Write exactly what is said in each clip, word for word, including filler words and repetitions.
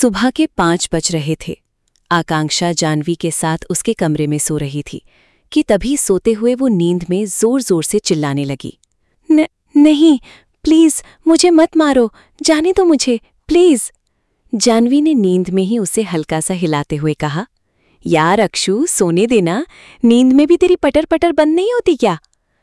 सुबह के पाँच बज रहे थे। आकांक्षा जानवी के साथ उसके कमरे में सो रही थी कि तभी सोते हुए वो नींद में जोर जोर से चिल्लाने लगी। न, नहीं, प्लीज मुझे मत मारो, जाने दो मुझे, प्लीज। जानवी ने नींद में ही उसे हल्का सा हिलाते हुए कहा, यार अक्षु, सोने देना, नींद में भी तेरी पटर पटर बंद नहीं होती क्या?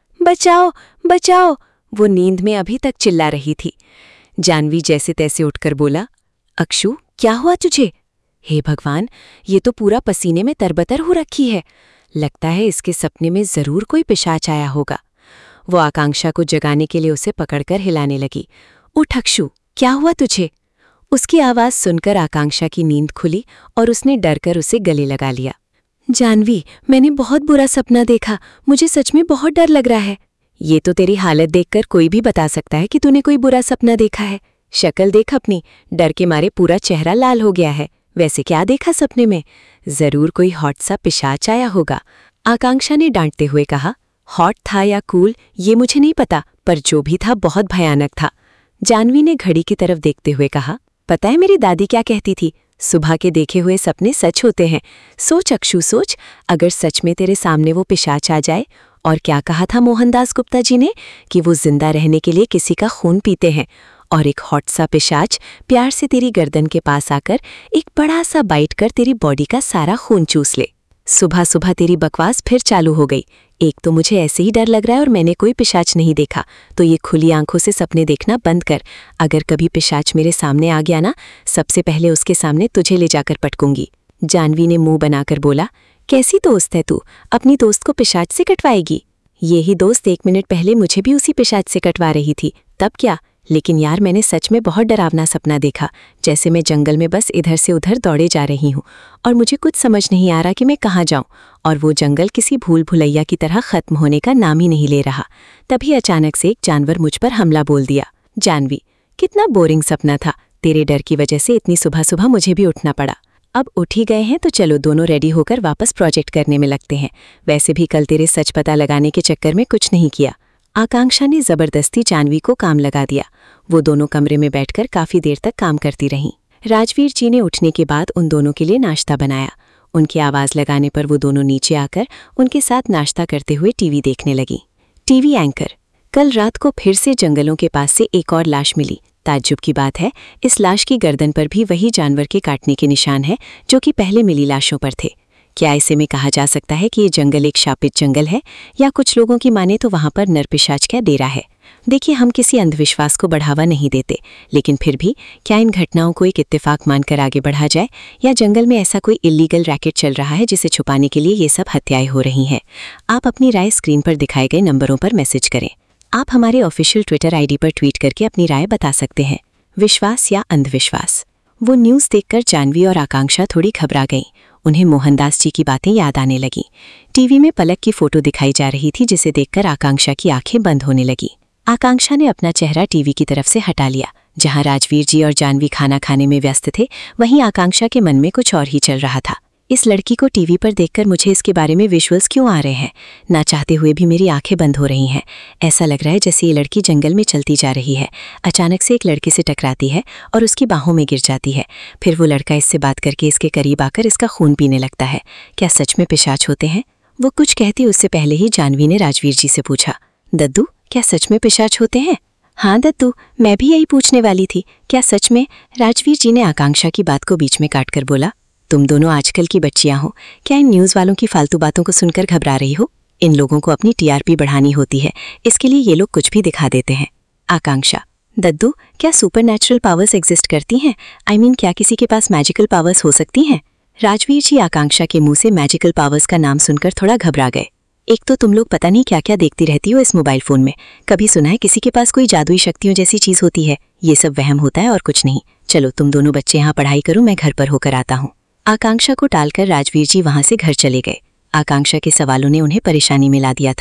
बचाओ बचाओ, वो नींद में अभी तक चिल्ला रही थी। जानवी जैसे तैसे उठकर बोला, अक्षु क्या हुआ तुझे? हे भगवान, ये तो पूरा पसीने में तरबतर हो रखी है। लगता है इसके सपने में जरूर कोई पिशाच आया होगा। वो आकांक्षा को जगाने के लिए उसे पकड़कर हिलाने लगी। उठ अक्षु, क्या हुआ तुझे? उसकी आवाज सुनकर आकांक्षा की नींद खुली और उसने डरकर उसे गले लगा लिया। जानवी, मैंने बहुत बुरा सपना देखा, मुझे सच में बहुत डर लग रहा है। ये तो तेरी हालत देखकर कोई भी बता सकता है कि तूने कोई बुरा सपना देखा है। शक्ल देख अपनी, डर के मारे पूरा चेहरा लाल हो गया है। वैसे क्या देखा सपने में? जरूर कोई हॉट सा पिशाच आया होगा। आकांक्षा ने डांटते हुए कहा। हॉट था या कूल ये मुझे नहीं पता, पर जो भी था बहुत भयानक था। जानवी ने घड़ी की तरफ देखते हुए कहा, पता है मेरी दादी क्या कहती थी? सुबह के देखे हुए सपने सच होते हैं। सोच अक्षु सोच, अगर सच में तेरे सामने वो पिशाच आ जाए। और क्या कहा था मोहनदास गुप्ता जी ने कि वो जिंदा रहने के लिए किसी का खून पीते हैं, और एक हॉट सा पिशाच प्यार से तेरी गर्दन के पास आकर एक बड़ा सा बाइट कर तेरी बॉडी का सारा खून चूस ले। सुबह सुबह तेरी बकवास फिर चालू हो गई। एक तो मुझे ऐसे ही डर लग रहा है और मैंने कोई पिशाच नहीं देखा, तो ये खुली आंखों से सपने देखना बंद कर। अगर कभी पिशाच मेरे सामने आ गया ना, सबसे पहले उसके सामने तुझे ले जाकर पटकूंगी। जानवी ने मुंह बनाकर बोला, कैसी दोस्त है तू, अपनी दोस्त को पिशाच से कटवाएगी? यही दोस्त एक मिनट पहले मुझे भी उसी पिशाच से कटवा रही थी, तब क्या? लेकिन यार मैंने सच में बहुत डरावना सपना देखा, जैसे मैं जंगल में बस इधर से उधर दौड़े जा रही हूँ और मुझे कुछ समझ नहीं आ रहा कि मैं कहाँ जाऊँ, और वो जंगल किसी भूल भुलैया की तरह खत्म होने का नाम ही नहीं ले रहा। तभी अचानक से एक जानवर मुझ पर हमला बोल दिया। जानवी, कितना बोरिंग सपना था, तेरे डर की वजह से इतनी सुबह सुबह मुझे भी उठना पड़ा। अब उठ ही गए हैं तो चलो दोनों रेडी होकर वापस प्रोजेक्ट करने में लगते हैं। वैसे भी कल तेरे सच पता लगाने के चक्कर में कुछ नहीं किया। आकांक्षा ने जबरदस्ती जानवी को काम लगा दिया। वो दोनों कमरे में बैठकर काफी देर तक काम करती रहीं। राजवीर जी ने उठने के बाद उन दोनों के लिए नाश्ता बनाया। उनकी आवाज लगाने पर वो दोनों नीचे आकर उनके साथ नाश्ता करते हुए टीवी देखने लगी। टीवी एंकर, कल रात को फिर से जंगलों के पास से एक और लाश मिली। ताज्जुब की बात है, इस लाश की गर्दन पर भी वही जानवर के काटने के निशान हैं जो कि पहले मिली लाशों पर थे। क्या ऐसे में कहा जा सकता है कि ये जंगल एक शापित जंगल है, या कुछ लोगों की माने तो वहां पर नरपिशाच का डेरा है? देखिए, हम किसी अंधविश्वास को बढ़ावा नहीं देते, लेकिन फिर भी क्या इन घटनाओं को एक इत्तेफाक मानकर आगे बढ़ा जाए, या जंगल में ऐसा कोई इलीगल रैकेट चल रहा है जिसे छुपाने के लिए ये सब हत्याएं हो रही हैं? आप अपनी राय स्क्रीन पर दिखाए गए नंबरों पर मैसेज करें। आप हमारे ऑफिशियल ट्विटर आईडी पर ट्वीट करके अपनी राय बता सकते हैं। विश्वास या अंधविश्वास? वो न्यूज़ देखकर जानवी और आकांक्षा थोड़ी घबरा गईं। उन्हें मोहनदास जी की बातें याद आने लगीं। टीवी में पलक की फोटो दिखाई जा रही थी, जिसे देखकर आकांक्षा की आंखें बंद होने लगी। आकांक्षा ने अपना चेहरा टीवी की तरफ से हटा लिया। जहां राजवीर जी और जानवी खाना खाने में व्यस्त थे, वहीं आकांक्षा के मन में कुछ और ही चल रहा था। इस लड़की को टीवी पर देखकर मुझे इसके बारे में विजुअल्स क्यों आ रहे हैं? ना चाहते हुए भी मेरी आंखें बंद हो रही हैं। ऐसा लग रहा है जैसे ये लड़की जंगल में चलती जा रही है, अचानक से एक लड़के से टकराती है और उसकी बाहों में गिर जाती है। फिर वो लड़का इससे बात करके इसके करीब आकर इसका खून पीने लगता है। क्या सच में पिशाच होते हैं? वो कुछ कहती उससे पहले ही जानवी ने राजवीर जी से पूछा, दद्दू, क्या सच में पिशाच होते हैं? हाँ दद्दू, मैं भी यही पूछने वाली थी, क्या सच में? राजवीर जी ने आकांक्षा की बात को बीच में काटकर बोला, तुम दोनों आजकल की बच्चियां हो, क्या इन न्यूज़ वालों की फालतू बातों को सुनकर घबरा रही हो? इन लोगों को अपनी टीआरपी बढ़ानी होती है, इसके लिए ये लोग कुछ भी दिखा देते हैं। आकांक्षा, दद्दू, क्या सुपरनैचुरल पावर्स एग्जिस्ट करती हैं? आई मीन क्या किसी के पास मैजिकल पावर्स हो सकती हैं? राजवीर जी आकांक्षा के मुंह से मैजिकल पावर्स का नाम सुनकर थोड़ा घबरा गए। एक तो तुम लोग पता नहीं क्या क्या देखती रहती हो इस मोबाइल फोन में। कभी सुना है किसी के पास कोई जादुई शक्तियों जैसी चीज होती है? ये सब वहम होता है और कुछ नहीं। चलो तुम दोनों बच्चे यहाँ पढ़ाई करो, मैं घर पर होकर आता हूँ। आकांक्षा को टालकर राजवीर जी वहां से घर चले गए। आकांक्षा के सवालों ने उन्हें परेशानी में ला दिया था।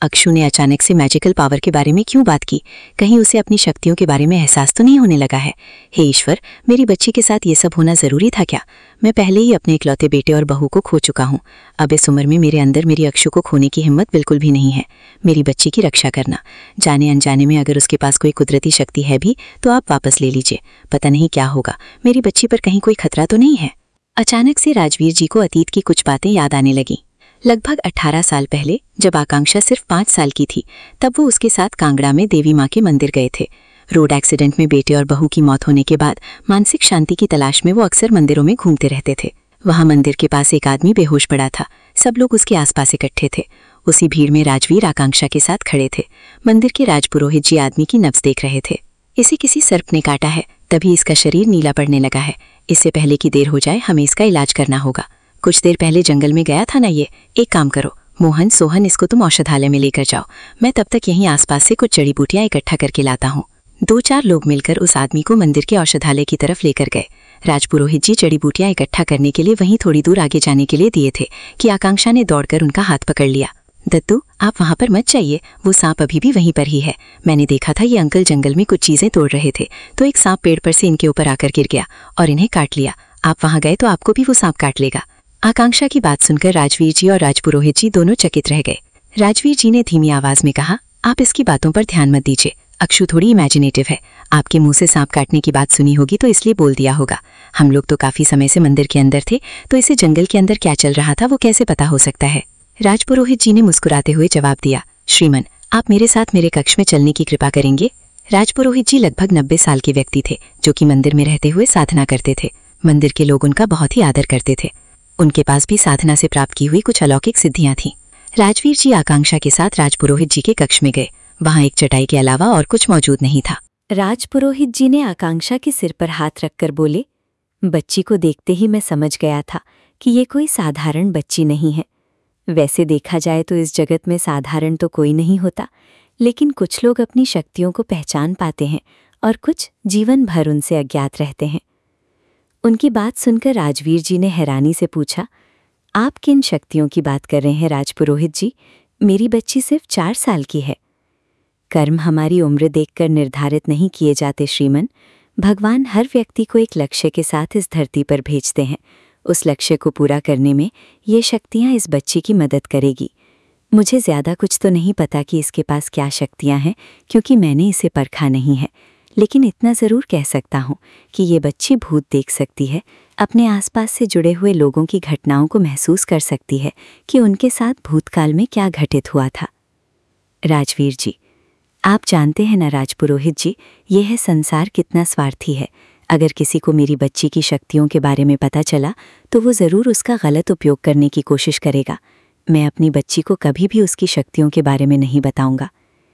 अक्षु ने अचानक से मैजिकल पावर के बारे में क्यों बात की? कहीं उसे अपनी शक्तियों के बारे में एहसास तो नहीं होने लगा है? हे ईश्वर, मेरी बच्ची के साथ ये सब होना जरूरी था क्या? मैं पहले ही अपने इकलौते बेटे और बहू को खो चुका हूँ। अब इस उम्र में मेरे अंदर मेरी अक्षु को खोने की हिम्मत बिल्कुल भी नहीं है। मेरी बच्ची की रक्षा करना, जाने अनजाने में अगर उसके पास कोई कुदरती शक्ति है भी तो आप वापस ले लीजिए। पता नहीं क्या होगा, मेरी बच्ची पर कहीं कोई खतरा तो नहीं है? अचानक से राजवीर जी को अतीत की कुछ बातें याद आने लगीं। लगभग अठारह साल पहले जब आकांक्षा सिर्फ पाँच साल की थी, तब वो उसके साथ कांगड़ा में देवी माँ के मंदिर गए थे। रोड एक्सीडेंट में बेटे और बहू की मौत होने के बाद मानसिक शांति की तलाश में वो अक्सर मंदिरों में घूमते रहते थे। वहां मंदिर के पास एक आदमी बेहोश पड़ा था। सब लोग उसके आसपास इकट्ठे थे। उसी भीड़ में राजवीर आकांक्षा के साथ खड़े थे। मंदिर के राजपुरोहित जी आदमी की नब्ज देख रहे थे। इसे किसी सर्प ने काटा है, तभी इसका शरीर नीला पड़ने लगा है। इससे पहले कि देर हो जाए हमें इसका इलाज करना होगा। कुछ देर पहले जंगल में गया था ना ये। एक काम करो मोहन, सोहन, इसको तुम औषधालय में लेकर जाओ। मैं तब तक यहीं आसपास से कुछ जड़ी बूटियां इकट्ठा करके लाता हूँ। दो चार लोग मिलकर उस आदमी को मंदिर के औषधालय की तरफ लेकर गए। राजपुरोहित जी जड़ी बूटियां इकट्ठा करने के लिए वहीं थोड़ी दूर आगे जाने के लिए दिए थे कि आकांक्षा ने दौड़कर उनका हाथ पकड़ लिया। दत्तू, आप वहां पर मत जाइए, वो सांप अभी भी वहीं पर ही है। मैंने देखा था ये अंकल जंगल में कुछ चीजें तोड़ रहे थे, तो एक सांप पेड़ पर से इनके ऊपर आकर गिर गया और इन्हें काट लिया। आप वहां गए तो आपको भी वो सांप काट लेगा। आकांक्षा की बात सुनकर राजवीर जी और राजपुरोहित जी दोनों चकित रह गए। राजवीर जी ने धीमी आवाज में कहा, आप इसकी बातों पर ध्यान मत दीजिए। अक्षु थोड़ी इमेजिनेटिव है। आपके मुंह से सांप काटने की बात सुनी होगी तो इसलिए बोल दिया होगा। हम लोग तो काफी समय से मंदिर के अंदर थे, तो इसे जंगल के अंदर क्या चल रहा था वो कैसे पता हो सकता है? राजपुरोहित जी ने मुस्कुराते हुए जवाब दिया, श्रीमन, आप मेरे साथ मेरे कक्ष में चलने की कृपा करेंगे? राजपुरोहित जी लगभग नब्बे साल के व्यक्ति थे, जो कि मंदिर में रहते हुए साधना करते थे। मंदिर के लोग उनका बहुत ही आदर करते थे। उनके पास भी साधना से प्राप्त की हुई कुछ अलौकिक सिद्धियां थीं। राजवीर जी आकांक्षा के साथ राजपुरोहित जी के कक्ष में गए। वहां एक चटाई के अलावा और कुछ मौजूद नहीं था। राजपुरोहित जी ने आकांक्षा के सिर पर हाथ रखकर बोले, बच्ची को देखते ही मैं समझ गया था कि ये कोई साधारण बच्ची नहीं है। वैसे देखा जाए तो इस जगत में साधारण तो कोई नहीं होता, लेकिन कुछ लोग अपनी शक्तियों को पहचान पाते हैं और कुछ जीवन भर उनसे अज्ञात रहते हैं। उनकी बात सुनकर राजवीर जी ने हैरानी से पूछा, आप किन शक्तियों की बात कर रहे हैं राजपुरोहित जी? मेरी बच्ची सिर्फ चार साल की है। कर्म हमारी उम्र देखकर निर्धारित नहीं किए जाते श्रीमन। भगवान हर व्यक्ति को एक लक्ष्य के साथ इस धरती पर भेजते हैं। उस लक्ष्य को पूरा करने में ये शक्तियाँ इस बच्ची की मदद करेगी। मुझे ज़्यादा कुछ तो नहीं पता कि इसके पास क्या शक्तियाँ हैं, क्योंकि मैंने इसे परखा नहीं है, लेकिन इतना ज़रूर कह सकता हूँ कि ये बच्ची भूत देख सकती है, अपने आसपास से जुड़े हुए लोगों की घटनाओं को महसूस कर सकती है कि उनके साथ भूतकाल में क्या घटित हुआ था। राजवीर जी, आप जानते हैं ना राजपुरोहित जी, ये है संसार कितना स्वार्थी है। अगर किसी को मेरी बच्ची की शक्तियों के बारे में पता चला तो वो ज़रूर उसका गलत उपयोग करने की कोशिश करेगा। मैं अपनी बच्ची को कभी भी उसकी शक्तियों के बारे में नहीं बताऊंगा।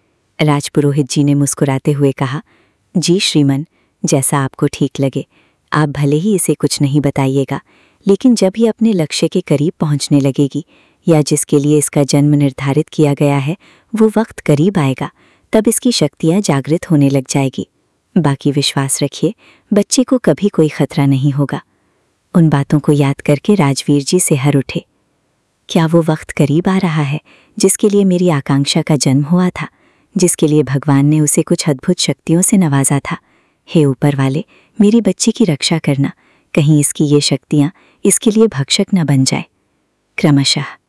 राजपुरोहित जी ने मुस्कुराते हुए कहा, जी श्रीमन, जैसा आपको ठीक लगे। आप भले ही इसे कुछ नहीं बताइएगा, लेकिन जब ये अपने लक्ष्य के करीब पहुंचने लगेगी या जिसके लिए इसका जन्म निर्धारित किया गया है वो वक्त करीब आएगा, तब इसकी शक्तियाँ जागृत होने लग जाएगी। बाकी विश्वास रखिए, बच्चे को कभी कोई खतरा नहीं होगा। उन बातों को याद करके राजवीर जी सिहर उठे। क्या वो वक्त करीब आ रहा है जिसके लिए मेरी आकांक्षा का जन्म हुआ था, जिसके लिए भगवान ने उसे कुछ अद्भुत शक्तियों से नवाजा था? हे ऊपर वाले, मेरी बच्ची की रक्षा करना, कहीं इसकी ये शक्तियाँ इसके लिए भक्षक न बन जाए। क्रमशः